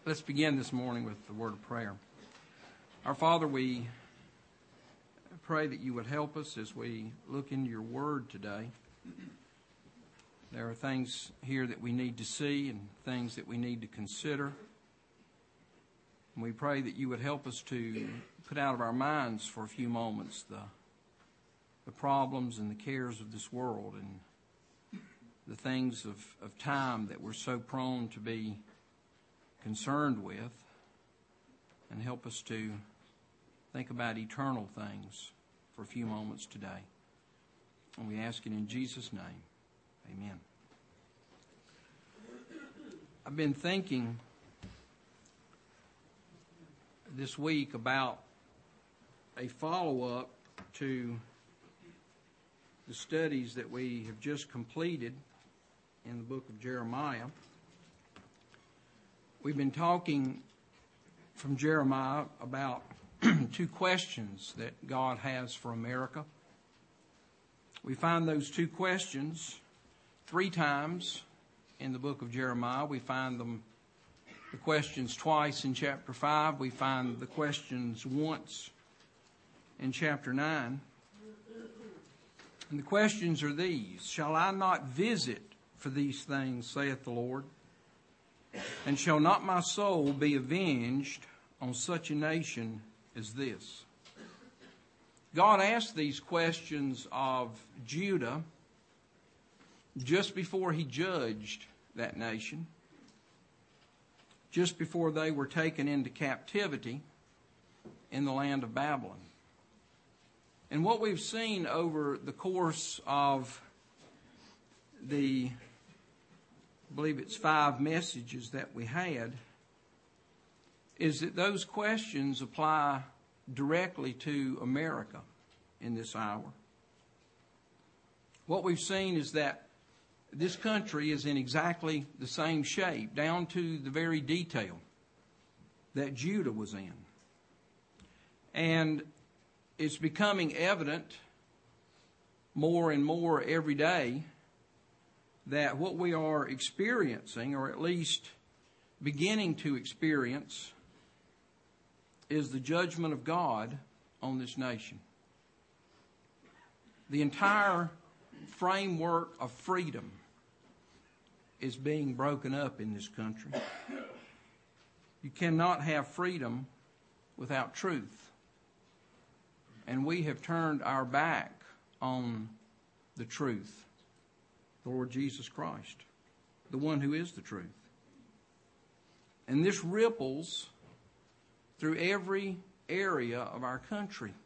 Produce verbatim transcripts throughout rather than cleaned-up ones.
Let's begin this morning with the word of prayer. Our Father, we pray that you would help us as we look into your word today. There are things here that we need to see and things that we need to consider. And we pray that you would help us to put out of our minds for a few moments the, the problems and the cares of this world and the things of, of time that we're so prone to be concerned with, and help us to think about eternal things for a few moments today. And we ask it in Jesus' name. Amen. I've been thinking this week about a follow-up to the studies that we have just completed in the book of Jeremiah. We've been talking from Jeremiah about two questions that God has for America. We find those two questions three times in the book of Jeremiah. We find them, the questions twice in chapter five. We find the questions once in chapter nine. And the questions are these: shall I not visit for these things, saith the Lord? And shall not my soul be avenged on such a nation as this? God asked these questions of Judah just before he judged that nation, just before they were taken into captivity in the land of Babylon. And what we've seen over the course of the I believe it's five messages that we had, is that those questions apply directly to America in this hour. What we've seen is that this country is in exactly the same shape, down to the very detail that Judah was in. And it's becoming evident more and more every day that what we are experiencing, or at least beginning to experience, is the judgment of God on this nation. The entire framework of freedom is being broken up in this country. You cannot have freedom without truth. And we have turned our back on the truth. The Lord Jesus Christ, the one who is the truth. And this ripples through every area of our country.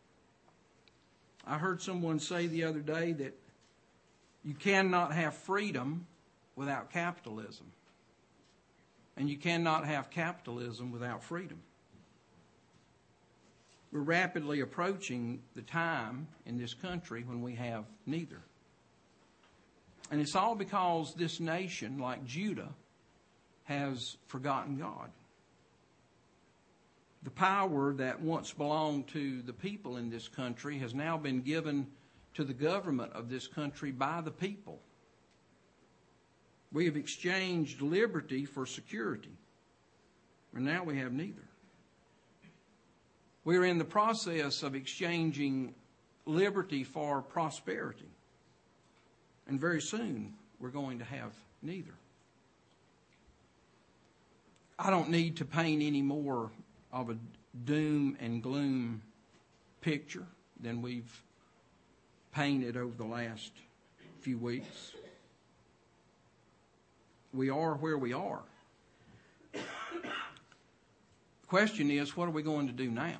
I heard someone say the other day that you cannot have freedom without capitalism. And you cannot have capitalism without freedom. We're rapidly approaching the time in this country when we have neither. And it's all because this nation, like Judah, has forgotten God. The power that once belonged to the people in this country has now been given to the government of this country by the people. We have exchanged liberty for security, and now we have neither. We're in the process of exchanging liberty for prosperity. And very soon, we're going to have neither. I don't need to paint any more of a doom and gloom picture than we've painted over the last few weeks. We are where we are. The question is, what are we going to do now?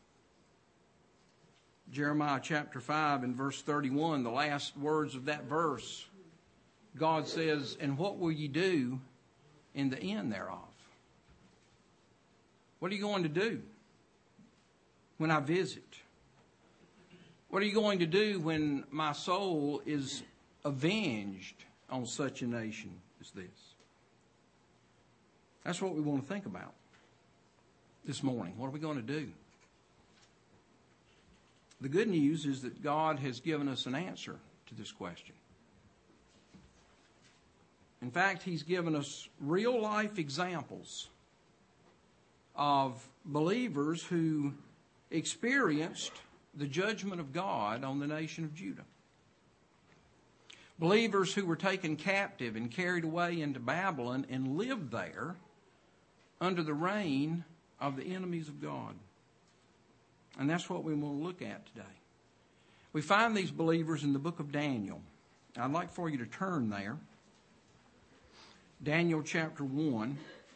Jeremiah chapter five and verse thirty-one, the last words of that verse, God says, and what will ye do in the end thereof? What are you going to do when I visit? What are you going to do when my soul is avenged on such a nation as this? That's what we want to think about this morning. What are we going to do? The good news is that God has given us an answer to this question. In fact, He's given us real life examples of believers who experienced the judgment of God on the nation of Judah. Believers who were taken captive and carried away into Babylon and lived there under the reign of the enemies of God. And that's what we want to look at today. We find these believers in the book of Daniel. I'd like for you to turn there. Daniel chapter one.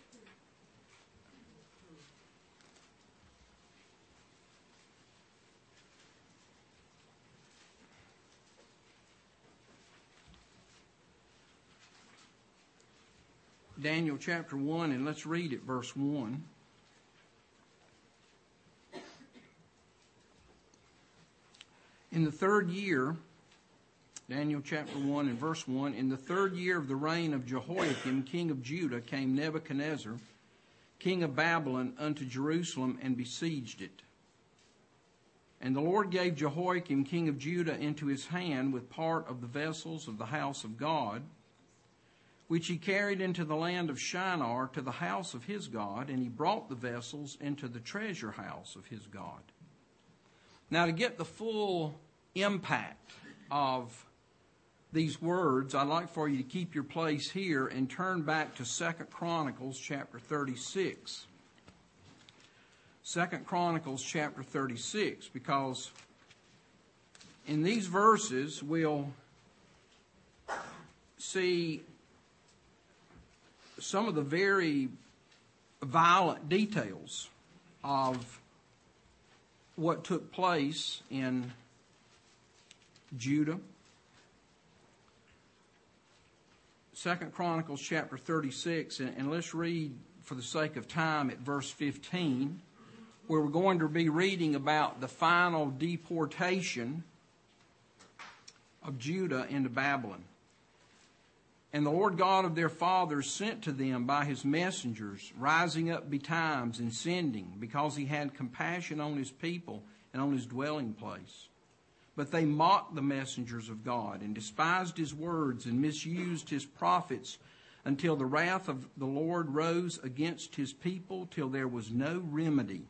Daniel chapter one, and let's read it, verse one. In the third year, Daniel chapter one and verse one, in the third year of the reign of Jehoiakim, king of Judah, came Nebuchadnezzar, king of Babylon, unto Jerusalem and besieged it. And the Lord gave Jehoiakim, king of Judah, into his hand with part of the vessels of the house of God, which he carried into the land of Shinar to the house of his God, and he brought the vessels into the treasure house of his God. Now, to get the full impact of these words, I'd like for you to keep your place here and turn back to Second Chronicles chapter thirty-six. Second Chronicles chapter thirty-six, because in these verses we'll see some of the very violent details of what took place in Judah. Second Chronicles chapter thirty-six, and, and let's read for the sake of time at verse fifteen, where we're going to be reading about the final deportation of Judah into Babylon. And the Lord God of their fathers sent to them by his messengers, rising up betimes and sending, because he had compassion on his people and on his dwelling place. But they mocked the messengers of God and despised his words and misused his prophets, until the wrath of the Lord rose against his people, till there was no remedy.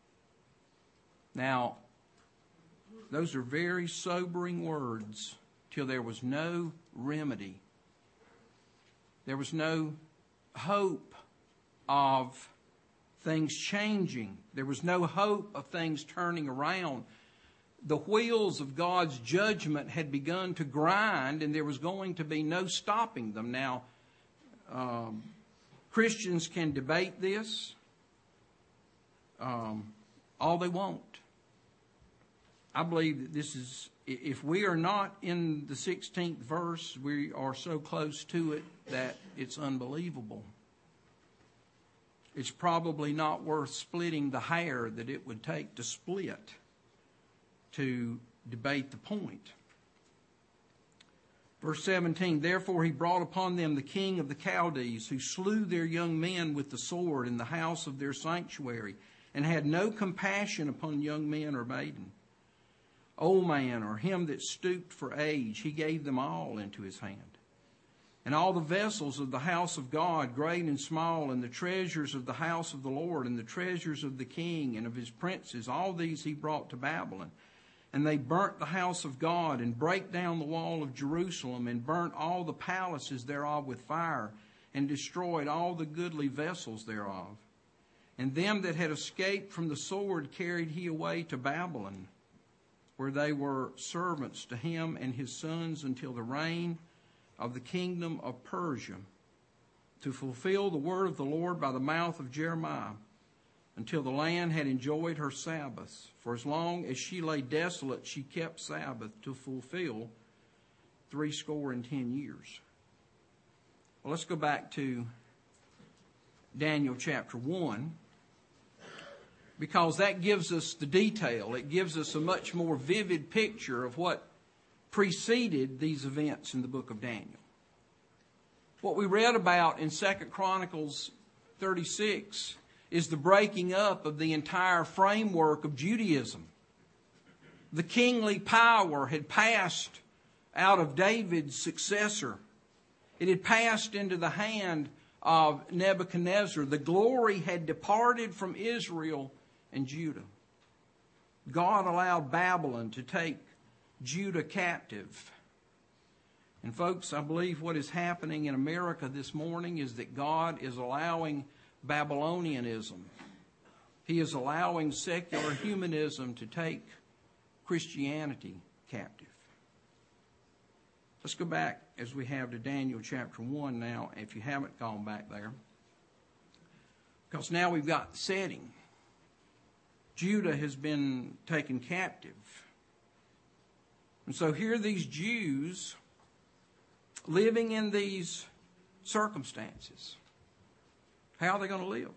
Now, those are very sobering words, till there was no remedy. There was no hope of things changing. There was no hope of things turning around. The wheels of God's judgment had begun to grind, and there was going to be no stopping them. Now, um, Christians can debate this um, all they want. I believe that this is, if we are not in the sixteenth verse, we are so close to it that it's unbelievable. It's probably not worth splitting the hair that it would take to split to debate the point. Verse seventeen, therefore he brought upon them the king of the Chaldees, who slew their young men with the sword in the house of their sanctuary, and had no compassion upon young men or maiden. Old man, or him that stooped for age, he gave them all into his hand. And all the vessels of the house of God, great and small, and the treasures of the house of the Lord, and the treasures of the king and of his princes, all these he brought to Babylon. And they burnt the house of God, and brake down the wall of Jerusalem, and burnt all the palaces thereof with fire, and destroyed all the goodly vessels thereof. And them that had escaped from the sword carried he away to Babylon, where they were servants to him and his sons until the reign of the kingdom of Persia, to fulfill the word of the Lord by the mouth of Jeremiah, until the land had enjoyed her Sabbaths. For as long as she lay desolate, she kept Sabbath, to fulfill threescore and ten years. Well, let's go back to Daniel chapter one, because that gives us the detail. It gives us a much more vivid picture of what preceded these events in the book of Daniel. What we read about in Second Chronicles thirty-six is the breaking up of the entire framework of Judaism. The kingly power had passed out of David's successor. It had passed into the hand of Nebuchadnezzar, the glory had departed from Israel and Judah. God allowed Babylon to take Judah captive. And folks, I believe what is happening in America this morning is that God is allowing Babylonianism. He is allowing secular humanism to take Christianity captive. Let's go back, as we have, to Daniel chapter one now, if you haven't gone back there. Because now we've got the setting. Judah has been taken captive. And so here are these Jews living in these circumstances. How are they going to live?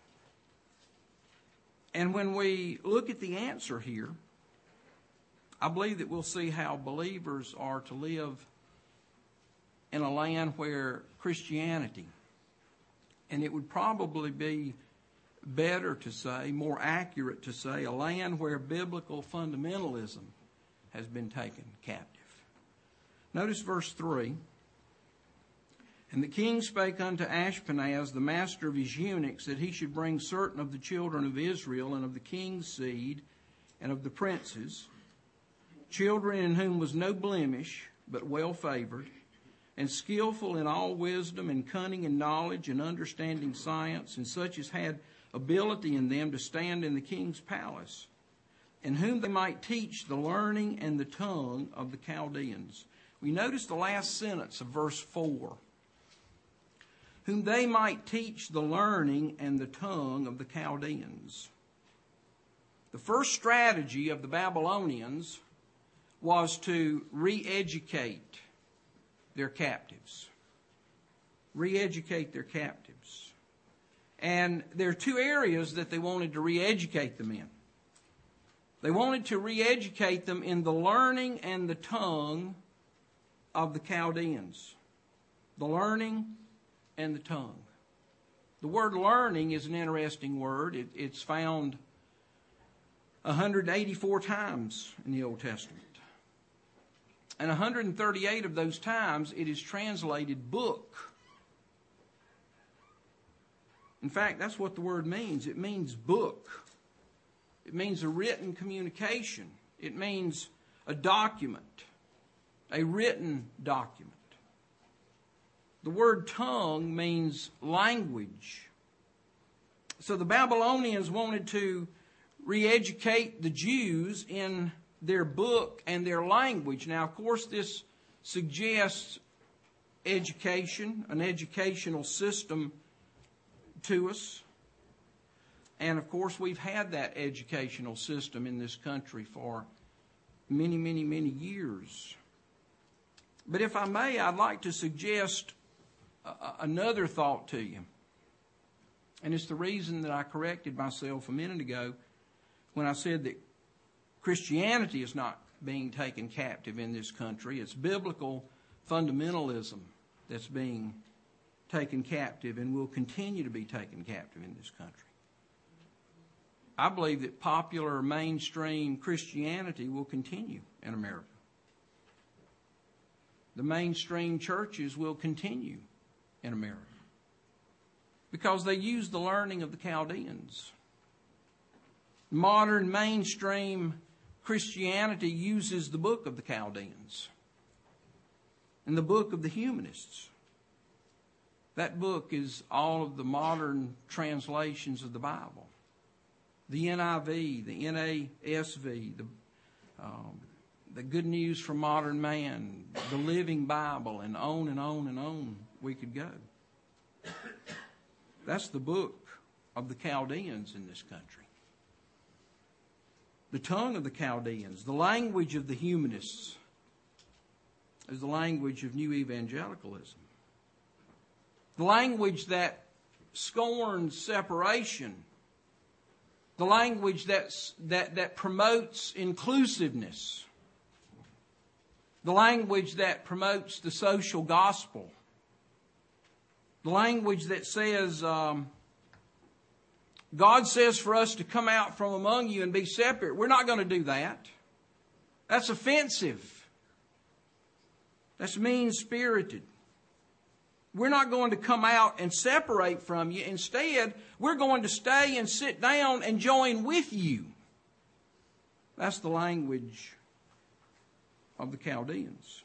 And when we look at the answer here, I believe that we'll see how believers are to live in a land where Christianity, and it would probably be better to say, more accurate to say, a land where biblical fundamentalism has been taken captive. Notice verse three. And the king spake unto Ashpenaz, the master of his eunuchs, that he should bring certain of the children of Israel, and of the king's seed, and of the princes, children in whom was no blemish, but well favored, and skillful in all wisdom, and cunning in knowledge, and understanding science, and such as had ability in them to stand in the king's palace, and whom they might teach the learning and the tongue of the Chaldeans. We notice the last sentence of verse four. Whom they might teach the learning and the tongue of the Chaldeans. The first strategy of the Babylonians was to re-educate their captives. Re-educate their captives. And there are two areas that they wanted to re-educate them in. They wanted to re-educate them in the learning and the tongue of the Chaldeans. The learning and the tongue. The word learning is an interesting word. It, it's found one hundred eighty-four times in the Old Testament. And one hundred thirty-eight of those times it is translated book. In fact, that's what the word means. It means book. It means a written communication. It means a document, a written document. The word tongue means language. So the Babylonians wanted to re-educate the Jews in their book and their language. Now, of course, this suggests education, an educational system to us. And, of course, we've had that educational system in this country for many, many, many years. But if I may, I'd like to suggest another thought to you. And it's the reason that I corrected myself a minute ago when I said that Christianity is not being taken captive in this country. It's biblical fundamentalism that's being taken captive and will continue to be taken captive in this country. I believe that popular mainstream Christianity will continue in America. The mainstream churches will continue in America because they use the learning of the Chaldeans. Modern mainstream Christianity uses the book of the Chaldeans and the book of the humanists. That book is all of the modern translations of the Bible. The N I V, the N A S V, the, um, the Good News for Modern Man, the Living Bible, and on and on and on we could go. That's the book of the Chaldeans in this country. The tongue of the Chaldeans, the language of the humanists, is the language of new evangelicalism. The language that scorns separation. The language that's, that, that promotes inclusiveness. The language that promotes the social gospel. The language that says, um, God says for us to come out from among you and be separate. We're not going to do that. That's offensive. That's mean-spirited. we're not going to come out and separate from you. Instead, we're going to stay and sit down and join with you. That's the language of the Chaldeans.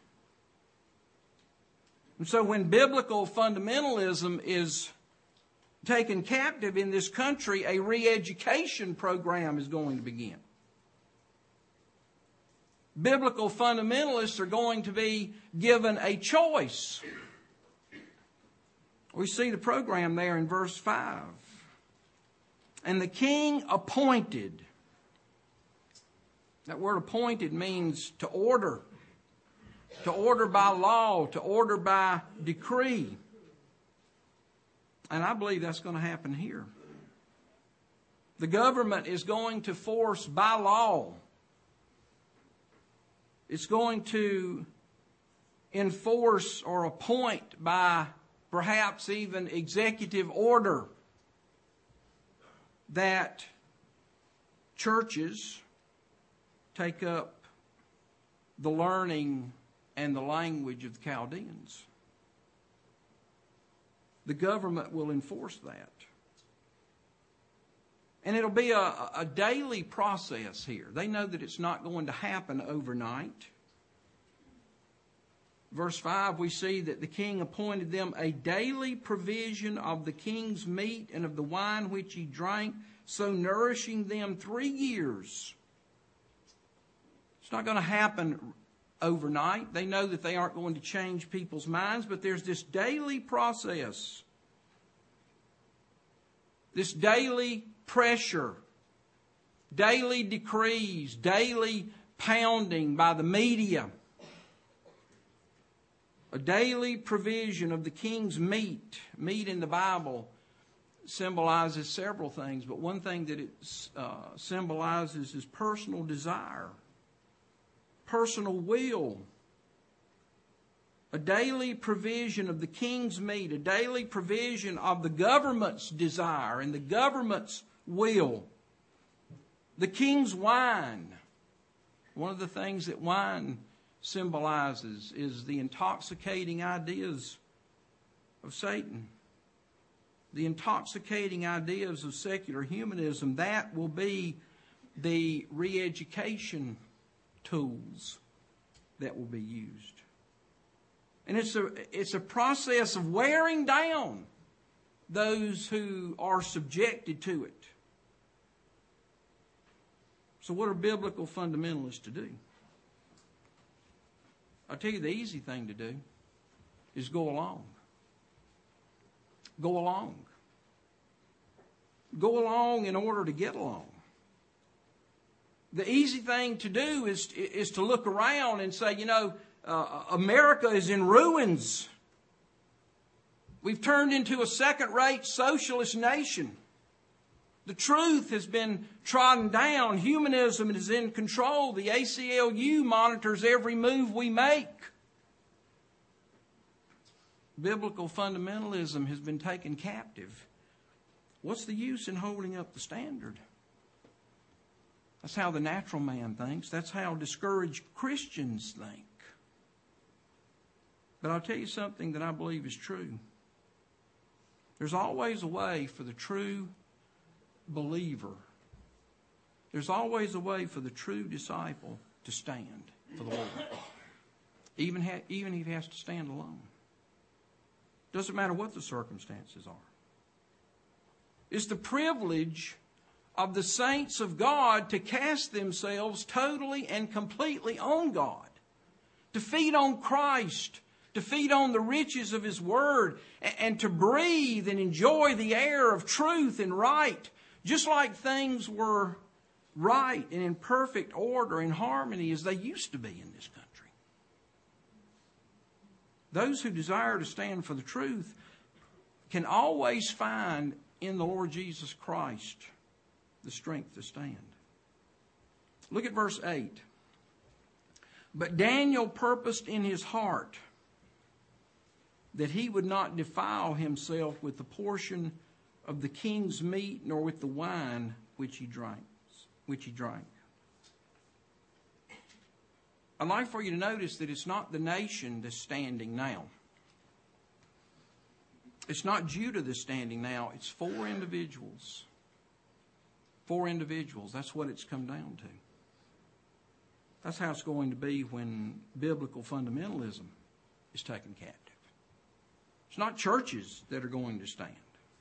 And so when biblical fundamentalism is taken captive in this country, a re-education program is going to begin. Biblical fundamentalists are going to be given a choice. We see the program there in verse five. And the king appointed. That word appointed means to order. To order by law, to order by decree. And I believe that's going to happen here. The government is going to force by law. It's going to enforce or appoint by perhaps even executive order that churches take up the learning and the language of the Chaldeans. The government will enforce that. And it'll be a, a daily process here. They know that it's not going to happen overnight. Verse five, we see that the king appointed them a daily provision of the king's meat and of the wine which he drank, so nourishing them three years. It's not going to happen overnight. They know that they aren't going to change people's minds, but there's this daily process. This daily pressure, daily decrees, daily pounding by the media. A daily provision of the king's meat. Meat in the Bible symbolizes several things, but one thing that it uh, symbolizes is personal desire, personal will. A daily provision of the king's meat, a daily provision of the government's desire and the government's will. The king's wine. One of the things that wine symbolizes is the intoxicating ideas of Satan. The intoxicating ideas of secular humanism. That will be the re-education tools that will be used. And it's a, it's a process of wearing down those who are subjected to it. So what are biblical fundamentalists to do? I'll tell you the easy thing to do is go along. Go along. Go along in order to get along. The easy thing to do is, is to look around and say, you know, uh, America is in ruins. We've turned into a second-rate socialist nation. The truth has been trodden down. Humanism is in control. The A C L U monitors every move we make. Biblical fundamentalism has been taken captive. What's the use in holding up the standard? That's how the natural man thinks. That's how discouraged Christians think. But I'll tell you something that I believe is true. There's always a way for the true believer. There's always a way for the true disciple to stand for the Lord. Even, ha- even if he has to stand alone. Doesn't matter what the circumstances are. It's the privilege of the saints of God to cast themselves totally and completely on God. To feed on Christ. To feed on the riches of His Word. And, and to breathe and enjoy the air of truth and right. Just like things were right and in perfect order and harmony as they used to be in this country. Those who desire to stand for the truth can always find in the Lord Jesus Christ the strength to stand. Look at verse eight. But Daniel purposed in his heart that he would not defile himself with the portion of the king's meat, nor with the wine which he drank. Which he drank. I'd like for you to notice that it's not the nation that's standing now. It's not Judah that's standing now. It's four individuals. Four individuals. That's what it's come down to. That's how it's going to be when biblical fundamentalism is taken captive. It's not churches that are going to stand.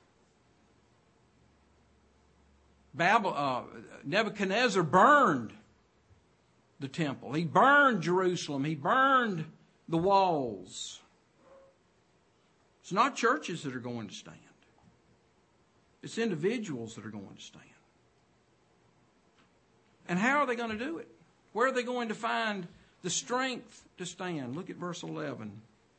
Babel, uh, Nebuchadnezzar burned the temple. He burned Jerusalem. He burned the walls. It's not churches that are going to stand. It's individuals that are going to stand. And how are they going to do it? Where are they going to find the strength to stand? Look at verse eleven.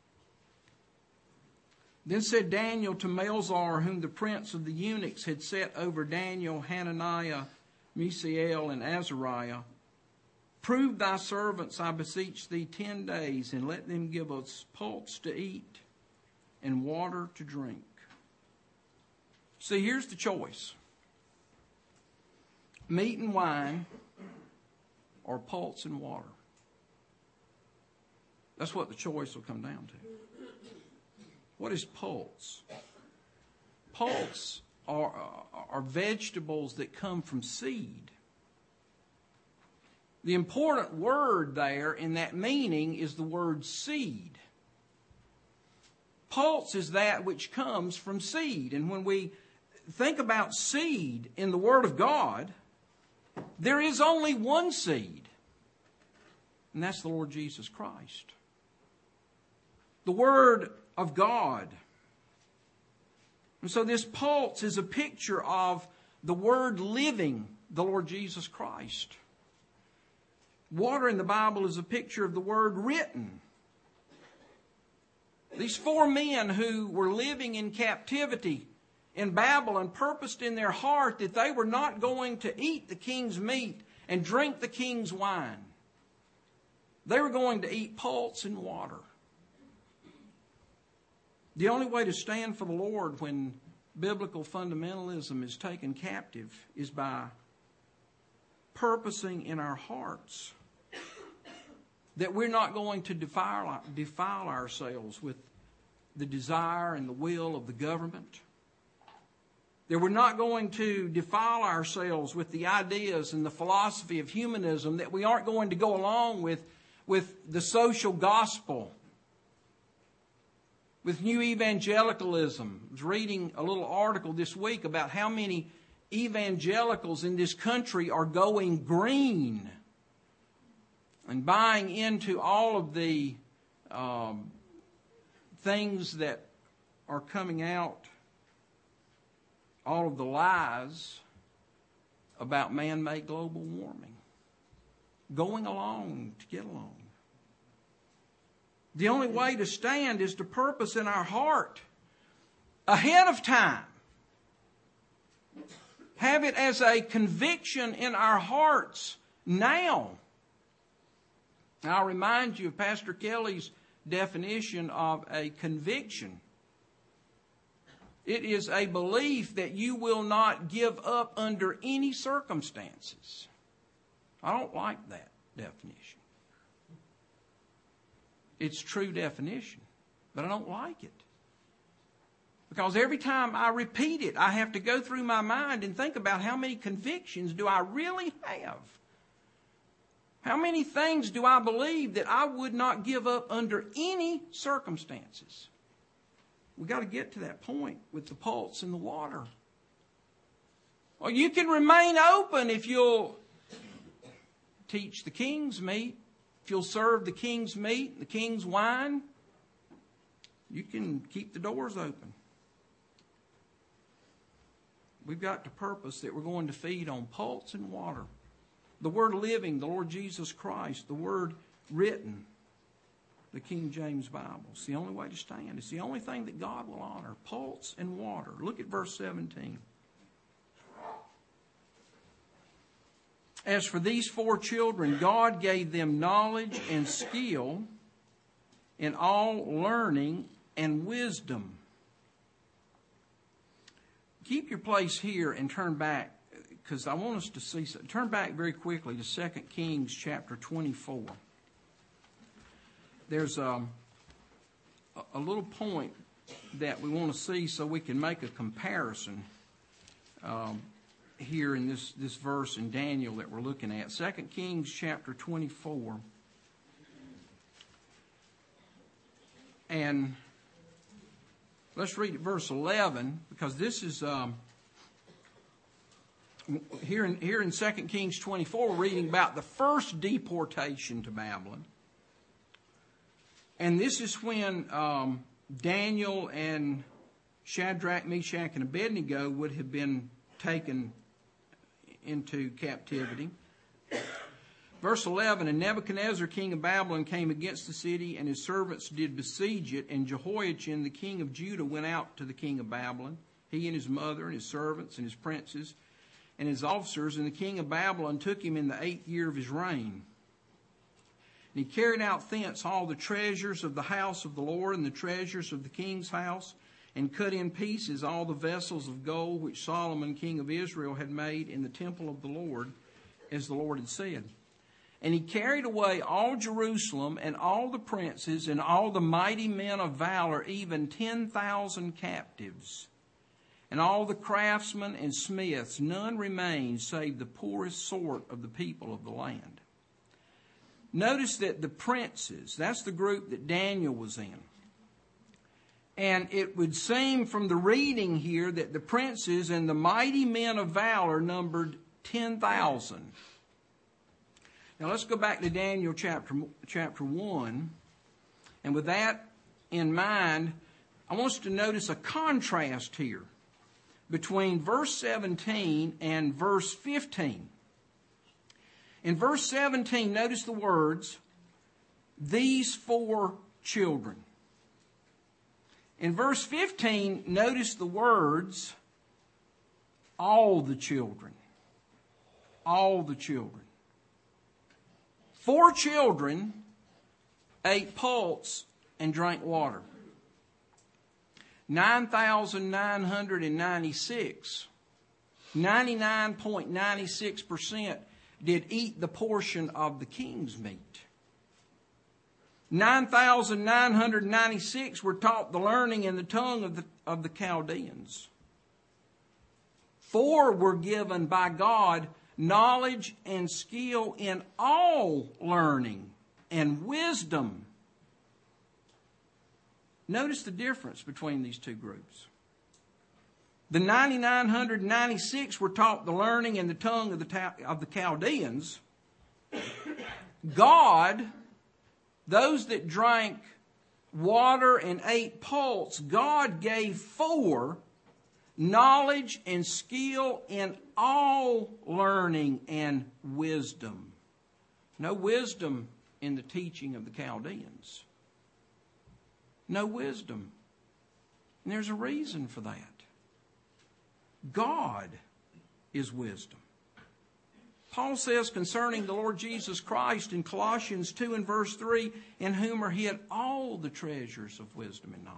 Then said Daniel to Melzar, whom the prince of the eunuchs had set over Daniel, Hananiah, Mishael, and Azariah, prove thy servants, I beseech thee, ten days, and let them give us pulse to eat and water to drink. See, here's the choice. Meat and wine or pulse and water. That's what the choice will come down to. What is pulse? Pulse are, are vegetables that come from seed. The important word there in that meaning is the word seed. Pulse is that which comes from seed. And when we think about seed in the Word of God, there is only one seed, and that's the Lord Jesus Christ. The Word of God. And so this pulse is a picture of the Word living, the Lord Jesus Christ. Water in the Bible is a picture of the Word written. These four men who were living in captivity in Babylon purposed in their heart that they were not going to eat the king's meat and drink the king's wine. They were going to eat pulse and water. The only way to stand for the Lord when biblical fundamentalism is taken captive is by purposing in our hearts that we're not going to defile, defile ourselves with the desire and the will of the government. That we're not going to defile ourselves with the ideas and the philosophy of humanism. That we aren't going to go along with, with the social gospel. With new evangelicalism. I was reading a little article this week about how many evangelicals in this country are going green and buying into all of the um, things that are coming out, all of the lies about man-made global warming. Going along to get along. The only way to stand is to purpose in our heart ahead of time. Have it as a conviction in our hearts now. I'll remind you of Pastor Kelly's definition of a conviction. It is a belief that you will not give up under any circumstances. I don't like that definition. It's true definition, but I don't like it. Because every time I repeat it, I have to go through my mind and think about how many convictions do I really have? How many things do I believe that I would not give up under any circumstances? We've got to get to that point with the pulse and the water. Well, you can remain open if you'll teach the king's meat. If you'll serve the king's meat, the king's wine, you can keep the doors open. We've got to purpose that we're going to feed on pulse and water. The Word living, the Lord Jesus Christ. The Word written, the King James Bible. It's the only way to stand. It's the only thing that God will honor. Pulse and water. Look at verse seventeen. As for these four children, God gave them knowledge and skill in all learning and wisdom. Keep your place here and turn back, because I want us to see. Turn back very quickly to Second Kings chapter twenty-four. There's um, a, a little point that we want to see so we can make a comparison um, here in this, this verse in Daniel that we're looking at. Second Kings chapter twenty-four. And let's read verse eleven, because this is um, here in here in Second Kings twenty-four, we're reading about the first deportation to Babylon. And this is when um, Daniel and Shadrach, Meshach, and Abednego would have been taken into captivity. Verse eleven, and Nebuchadnezzar, king of Babylon, came against the city, and his servants did besiege it. And Jehoiachin, the king of Judah, went out to the king of Babylon, he and his mother, and his servants, and his princes, and his officers. And the king of Babylon took him in the eighth year of his reign. And he carried out thence all the treasures of the house of the Lord, and the treasures of the king's house, and cut in pieces all the vessels of gold which Solomon, king of Israel, had made in the temple of the Lord, as the Lord had said. And he carried away all Jerusalem, and all the princes, and all the mighty men of valor, even ten thousand captives. And all the craftsmen and smiths, none remained save the poorest sort of the people of the land. Notice that the princes, that's the group that Daniel was in. And it would seem from the reading here that the princes and the mighty men of valor numbered ten thousand. Now let's go back to Daniel chapter, chapter one. And with that in mind, I want us to notice a contrast here between verse seventeen and verse fifteen. In verse seventeen, notice the words, these four children. In verse fifteen, notice the words, all the children. All the children. Four children ate pulse and drank water. nine thousand nine hundred ninety-six, ninety-nine point nine six percent did eat the portion of the king's meat. nine thousand nine hundred ninety-six were taught the learning and the tongue of the, of the Chaldeans. Four were given by God knowledge and skill in all learning and wisdom. Notice the difference between these two groups. The nine thousand nine hundred ninety-six were taught the learning and the tongue of the, of the Chaldeans. God, those that drank water and ate pulse, God gave four knowledge and skill in all learning and wisdom. No wisdom in the teaching of the Chaldeans. No wisdom. And there's a reason for that. God is wisdom. Paul says concerning the Lord Jesus Christ in Colossians two and verse three, in whom are hid all the treasures of wisdom and knowledge.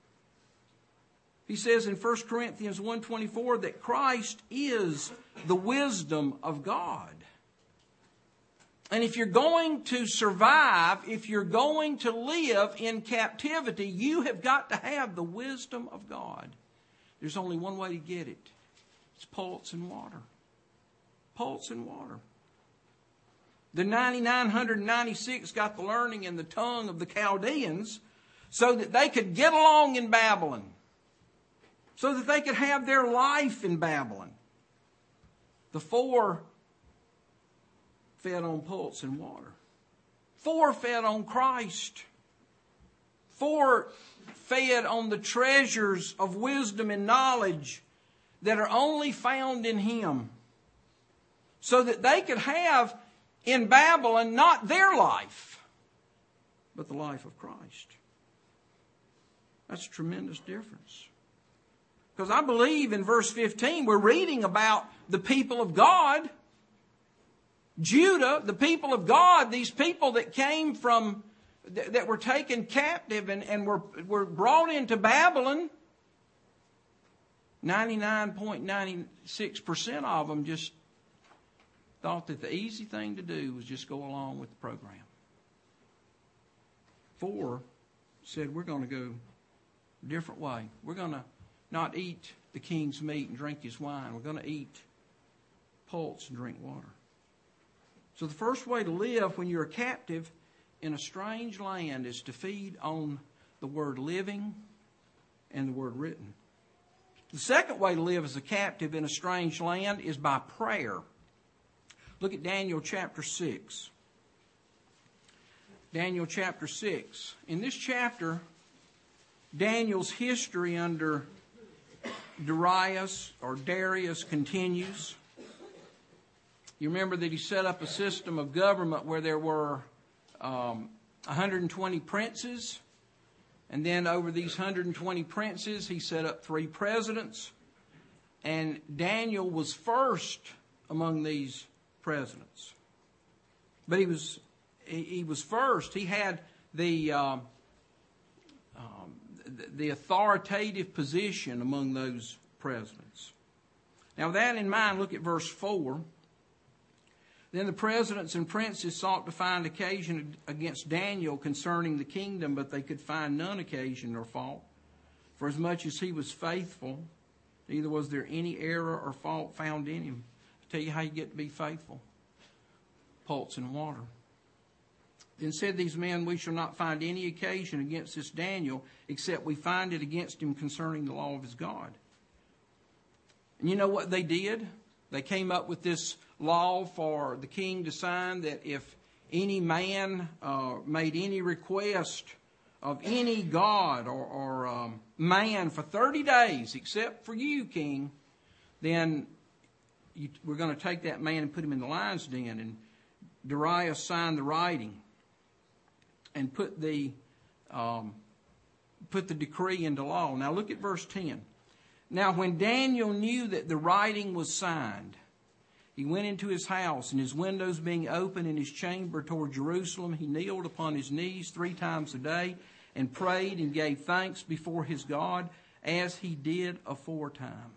He says in First Corinthians one twenty-four that Christ is the wisdom of God. And if you're going to survive, if you're going to live in captivity, you have got to have the wisdom of God. There's only one way to get it. It's pulse and water. Pulse and water. The nine thousand nine hundred ninety-six got the learning and the tongue of the Chaldeans so that they could get along in Babylon. So that they could have their life in Babylon. The four fed on pulse and water. Four fed on Christ. Four fed on the treasures of wisdom and knowledge that are only found in Him. So that they could have in Babylon not their life, but the life of Christ. That's a tremendous difference. Because I believe in verse fifteen, we're reading about the people of God. Judah, the people of God, these people that came from, that were taken captive and, and were, were brought into Babylon. ninety-nine point nine six percent of them just thought that the easy thing to do was just go along with the program. Four said, we're going to go a different way. We're going to not eat the king's meat and drink his wine. We're going to eat pulse and drink water. So the first way to live when you're a captive in a strange land is to feed on the word living and the word written. The second way to live as a captive in a strange land is by prayer. Look at Daniel chapter six. Daniel chapter six. In this chapter, Daniel's history under Darius or Darius continues. You remember that he set up a system of government where there were um, one hundred twenty princes. And then over these one hundred twenty princes, he set up three presidents. And Daniel was first among these presidents. But he was he, he was first. He had the, um, um, the the authoritative position among those presidents. Now, with that in mind, look at verse four. Then the presidents and princes sought to find occasion against Daniel concerning the kingdom, but they could find none occasion or fault. For as much as he was faithful, neither was there any error or fault found in him. I'll tell you how you get to be faithful. Pulse and water. Then said these men, we shall not find any occasion against this Daniel, except we find it against him concerning the law of his God. And you know what they did? They came up with this law for the king to sign that if any man uh, made any request of any god or, or um, man for thirty days, except for you, king, then you, we're going to take that man and put him in the lion's den. And Darius signed the writing and put the um, put the decree into law. Now look at verse ten. Now when Daniel knew that the writing was signed, he went into his house, and his windows being open in his chamber toward Jerusalem, he kneeled upon his knees three times a day and prayed and gave thanks before his God as he did aforetime.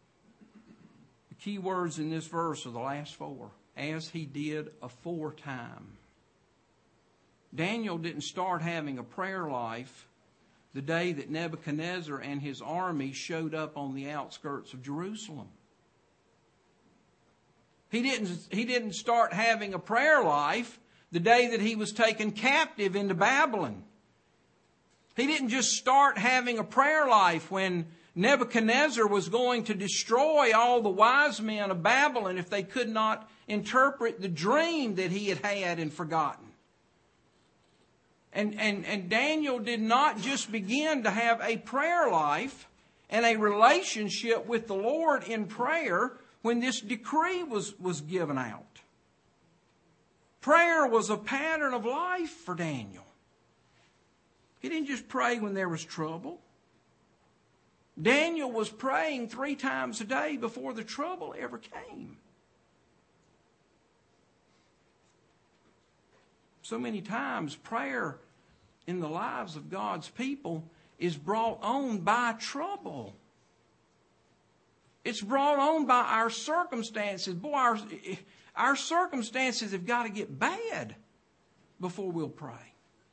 The key words in this verse are the last four. As he did aforetime. Daniel didn't start having a prayer life the day that Nebuchadnezzar and his army showed up on the outskirts of Jerusalem. He didn't, he didn't start having a prayer life the day that he was taken captive into Babylon. He didn't just start having a prayer life when Nebuchadnezzar was going to destroy all the wise men of Babylon if they could not interpret the dream that he had had and forgotten. And, and, and Daniel did not just begin to have a prayer life and a relationship with the Lord in prayer when this decree was, was given out. Prayer was a pattern of life for Daniel. He didn't just pray when there was trouble. Daniel was praying three times a day before the trouble ever came. So many times prayer in the lives of God's people is brought on by trouble. It's brought on by our circumstances. Boy, our, our circumstances have got to get bad before we'll pray.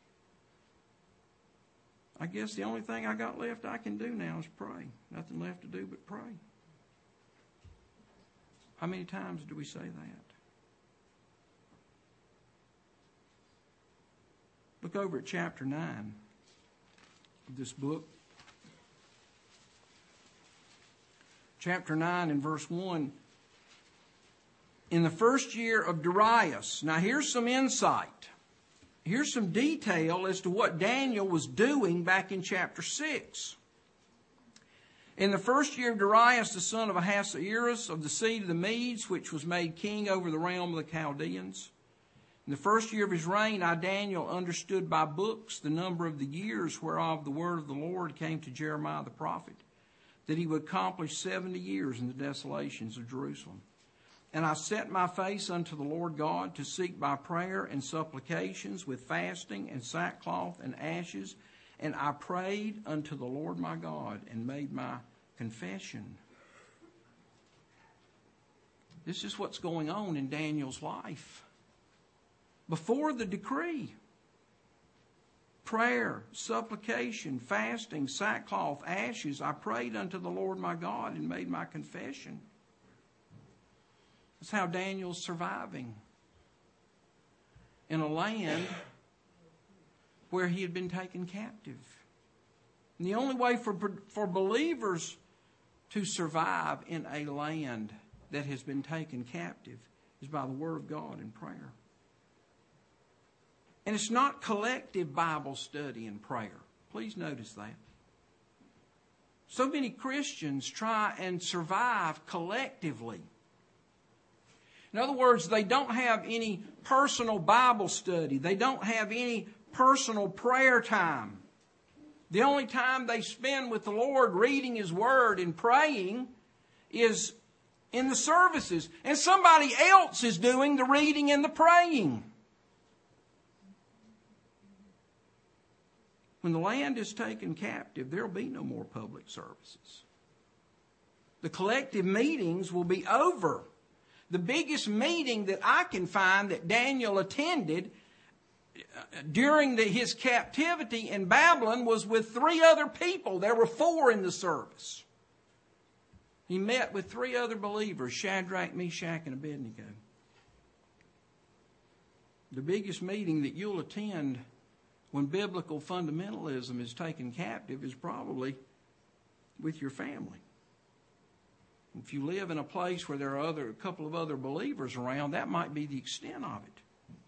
I guess the only thing I got left I can do now is pray. Nothing left to do but pray. How many times do we say that? Look over at chapter nine of this book. Chapter nine and verse one. In the first year of Darius. Now here's some insight. Here's some detail as to what Daniel was doing back in chapter six. In the first year of Darius, the son of Ahasuerus, of the seed of the Medes, which was made king over the realm of the Chaldeans. In the first year of his reign, I, Daniel, understood by books the number of the years whereof the word of the Lord came to Jeremiah the prophet, that he would accomplish seventy years in the desolations of Jerusalem. And I set my face unto the Lord God to seek by prayer and supplications with fasting and sackcloth and ashes. And I prayed unto the Lord my God and made my confession. This is what's going on in Daniel's life. Before the decree, prayer, supplication, fasting, sackcloth, ashes, I prayed unto the Lord my God and made my confession. That's how Daniel's surviving in a land where he had been taken captive. And the only way for, for believers to survive in a land that has been taken captive is by the Word of God and prayer. And it's not collective Bible study and prayer. Please notice that. So many Christians try and survive collectively. In other words, they don't have any personal Bible study. They don't have any personal prayer time. The only time they spend with the Lord reading His Word and praying is in the services. And somebody else is doing the reading and the praying. When the land is taken captive, there will be no more public services. The collective meetings will be over. The biggest meeting that I can find that Daniel attended during the, his captivity in Babylon was with three other people. There were four in the service. He met with three other believers, Shadrach, Meshach, and Abednego. The biggest meeting that you'll attend when biblical fundamentalism is taken captive is probably with your family. If you live in a place where there are other, a couple of other believers around, that might be the extent of it.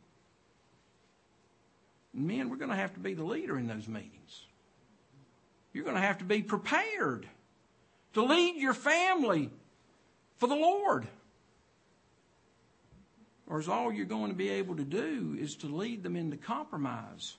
And men, we're going to have to be the leader in those meetings. You're going to have to be prepared to lead your family for the Lord. Or is all you're going to be able to do is to lead them into compromise,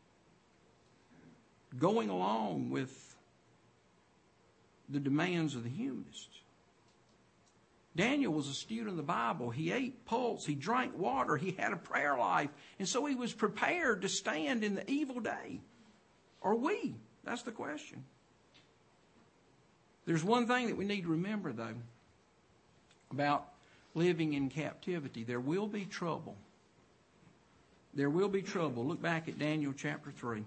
going along with the demands of the humanists. Daniel was a student of the Bible. He ate pulse. He drank water. He had a prayer life. And so he was prepared to stand in the evil day. Are we? That's the question. There's one thing that we need to remember, though, about living in captivity. There will be trouble. There will be trouble. Look back at Daniel chapter three.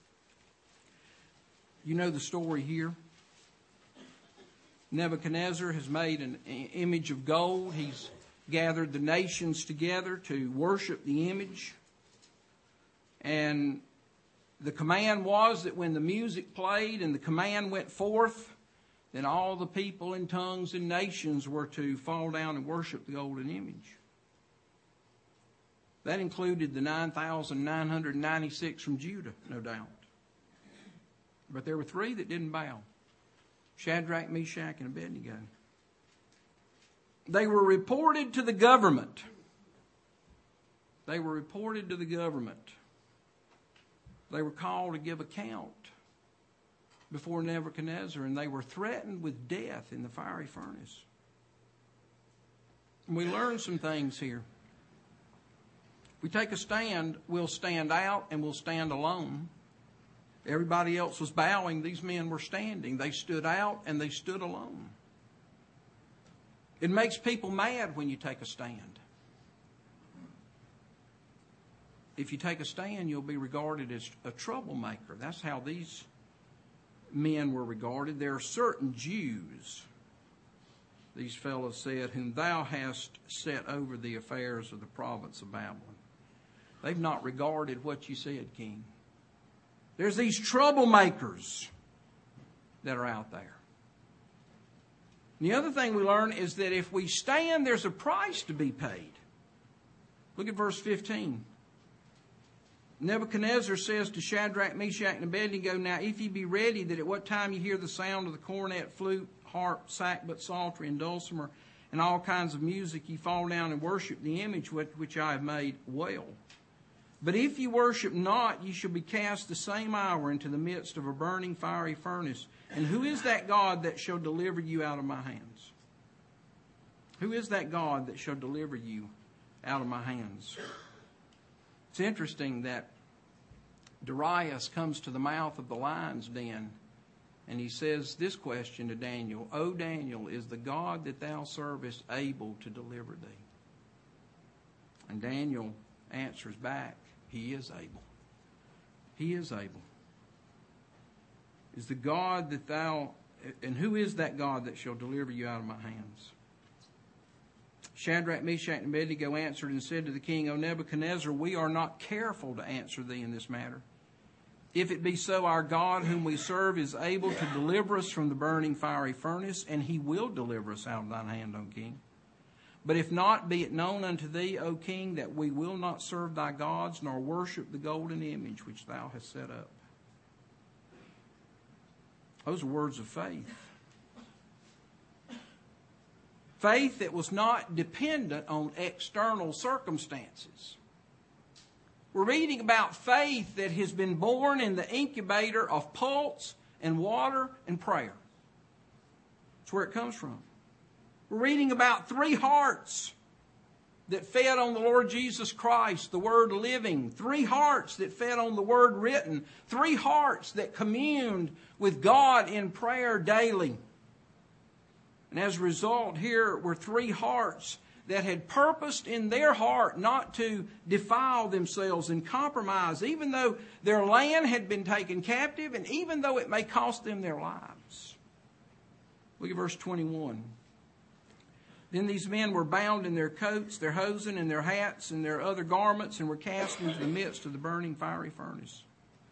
You know the story here. Nebuchadnezzar has made an image of gold. He's gathered the nations together to worship the image. And the command was that when the music played and the command went forth, then all the people in tongues and nations were to fall down and worship the golden image. That included the nine thousand nine hundred ninety-six from Judah, no doubt. But there were three that didn't bow. Shadrach, Meshach, and Abednego. They were reported to the government. They were reported to the government. They were called to give account before Nebuchadnezzar, and they were threatened with death in the fiery furnace. And we learn some things here. If we take a stand, we'll stand out and we'll stand alone. Everybody else was bowing. These men were standing. They stood out and they stood alone. It makes people mad when you take a stand. If you take a stand, you'll be regarded as a troublemaker. That's how these men were regarded. There are certain Jews, these fellows said, whom thou hast set over the affairs of the province of Babylon. They've not regarded what you said, King. There's these troublemakers that are out there. And the other thing we learn is that if we stand, there's a price to be paid. Look at verse fifteen. Nebuchadnezzar says to Shadrach, Meshach, and Abednego, now if ye be ready, that at what time you hear the sound of the cornet, flute, harp, sackbut, psaltery, and dulcimer, and all kinds of music, ye fall down and worship the image which I have made well. But if ye worship not, ye shall be cast the same hour into the midst of a burning fiery furnace. And who is that God that shall deliver you out of my hands? Who is that God that shall deliver you out of my hands? It's interesting that Darius comes to the mouth of the lion's den, and he says this question to Daniel, O Daniel, is the God that thou servest able to deliver thee? And Daniel answers back, He is able. He is able. Is the God that thou, and who is that God that shall deliver you out of my hands? Shadrach, Meshach, and Abednego answered and said to the king, O Nebuchadnezzar, we are not careful to answer thee in this matter. If it be so, our God whom we serve is able to deliver us from the burning fiery furnace, and he will deliver us out of thine hand, O king. But if not, be it known unto thee, O king, that we will not serve thy gods, nor worship the golden image which thou hast set up. Those are words of faith. Faith that was not dependent on external circumstances. We're reading about faith that has been born in the incubator of pulse and water and prayer. That's where it comes from. We're reading about three hearts that fed on the Lord Jesus Christ, the Word living. Three hearts that fed on the Word written. Three hearts that communed with God in prayer daily. And as a result, here were three hearts that had purposed in their heart not to defile themselves and compromise, even though their land had been taken captive and even though it may cost them their lives. Look at verse twenty-one. Then these men were bound in their coats, their hosen, and their hats, and their other garments, and were cast into the midst of the burning fiery furnace.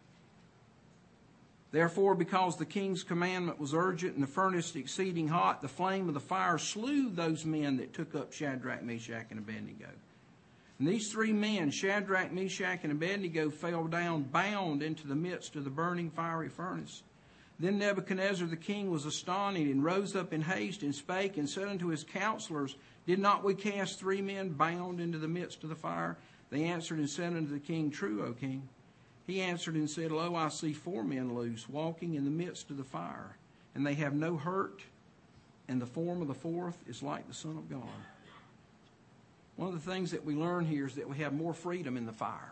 Therefore, because the king's commandment was urgent and the furnace exceeding hot, the flame of the fire slew those men that took up Shadrach, Meshach, and Abednego. And these three men, Shadrach, Meshach, and Abednego, fell down bound into the midst of the burning fiery furnace. Then Nebuchadnezzar the king was astonished, and rose up in haste, and spake, and said unto his counselors, Did not we cast three men bound into the midst of the fire? They answered and said unto the king, True, O king. He answered and said, Lo, I see four men loose, walking in the midst of the fire, and they have no hurt, and the form of the fourth is like the Son of God. One of the things that we learn here is that we have more freedom in the fire.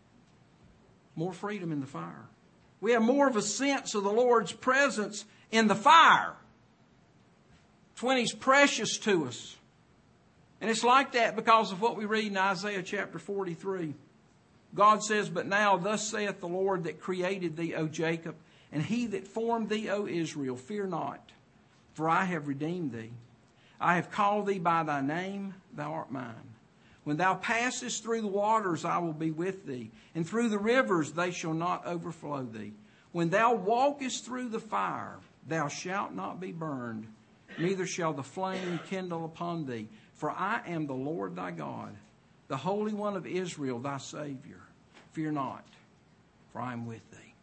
More freedom in the fire. We have more of a sense of the Lord's presence in the fire. It's when He's precious to us. And it's like that because of what we read in Isaiah chapter forty-three. God says, But now thus saith the Lord that created thee, O Jacob, and He that formed thee, O Israel, fear not, for I have redeemed thee. I have called thee by thy name, thou art mine. When thou passest through the waters, I will be with thee, and through the rivers they shall not overflow thee. When thou walkest through the fire, thou shalt not be burned, neither shall the flame kindle upon thee. For I am the Lord thy God, the Holy One of Israel, thy Savior. Fear not, for I am with thee.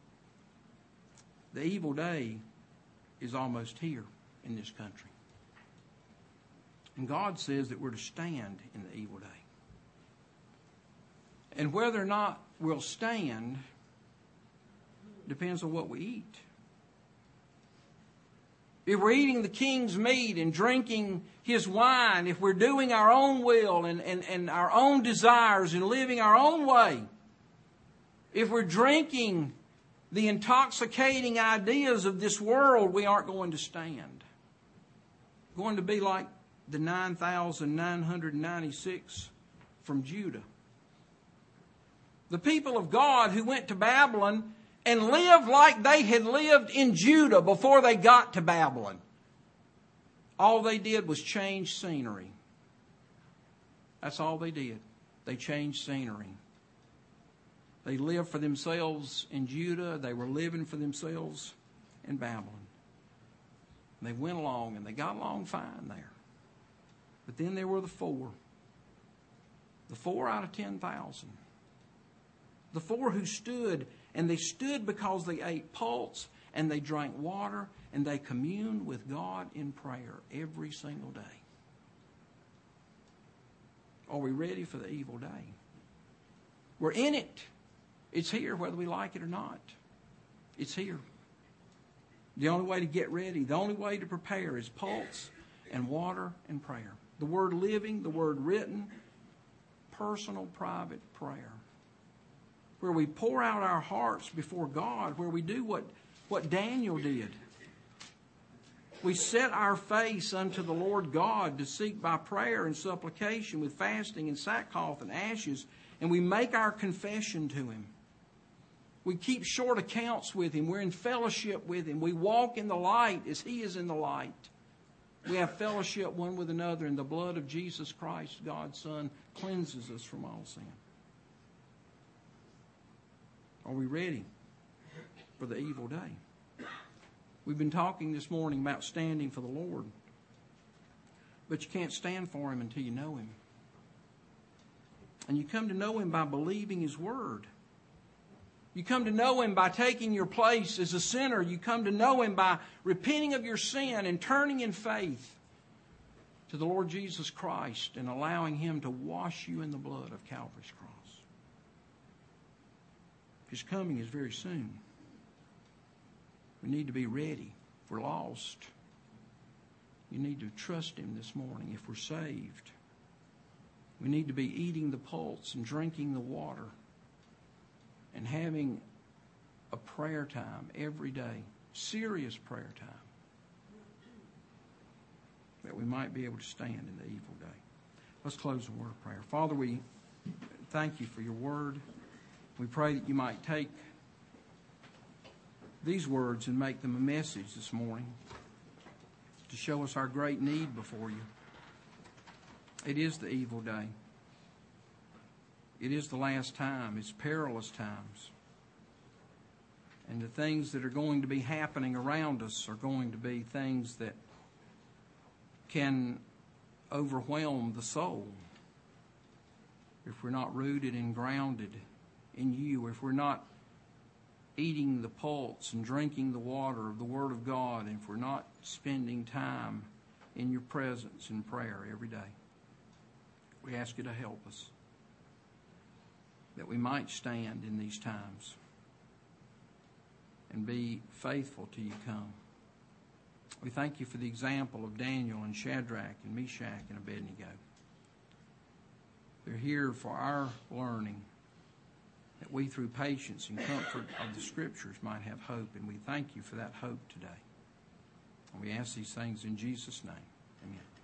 The evil day is almost here in this country. And God says that we're to stand in the evil day. And whether or not we'll stand depends on what we eat. If we're eating the king's meat and drinking his wine, if we're doing our own will and, and, and our own desires and living our own way, if we're drinking the intoxicating ideas of this world, we aren't going to stand. We're going to be like the nine thousand nine hundred ninety-six from Judah. The people of God who went to Babylon and lived like they had lived in Judah before they got to Babylon. All they did was change scenery. That's all they did. They changed scenery. They lived for themselves in Judah. They were living for themselves in Babylon. They went along and they got along fine there. But then there were the four. The four out of ten thousand. The four who stood, and they stood because they ate pulse and they drank water and they communed with God in prayer every single day. Are we ready for the evil day? We're in it. It's here whether we like it or not. It's here. The only way to get ready, the only way to prepare is pulse and water and prayer. The word living, the word written, personal, private prayer. Where we pour out our hearts before God, where we do what, what Daniel did. We set our face unto the Lord God to seek by prayer and supplication with fasting and sackcloth and ashes, and we make our confession to Him. We keep short accounts with Him. We're in fellowship with Him. We walk in the light as He is in the light. We have fellowship one with another, and the blood of Jesus Christ, God's Son, cleanses us from all sin. Are we ready for the evil day? We've been talking this morning about standing for the Lord. But you can't stand for Him until you know Him. And you come to know Him by believing His Word. You come to know Him by taking your place as a sinner. You come to know Him by repenting of your sin and turning in faith to the Lord Jesus Christ and allowing Him to wash you in the blood of Calvary's cross. His coming is very soon. We need to be ready if we're lost. You need to trust Him this morning if we're saved. We need to be eating the pulse and drinking the water and having a prayer time every day, serious prayer time, that we might be able to stand in the evil day. Let's close in a word of prayer. Father, we thank You for Your Word. We pray that You might take these words and make them a message this morning to show us our great need before You. It is the evil day. It is the last time. It's perilous times. And the things that are going to be happening around us are going to be things that can overwhelm the soul if we're not rooted and grounded in You, if we're not eating the pulse and drinking the water of the Word of God, and if we're not spending time in Your presence in prayer every day. We ask You to help us, that we might stand in these times and be faithful till You come. We thank You for the example of Daniel and Shadrach and Meshach and Abednego. They're here for our learning, that we through patience and comfort of the Scriptures might have hope, and we thank You for that hope today. And we ask these things in Jesus' name. Amen.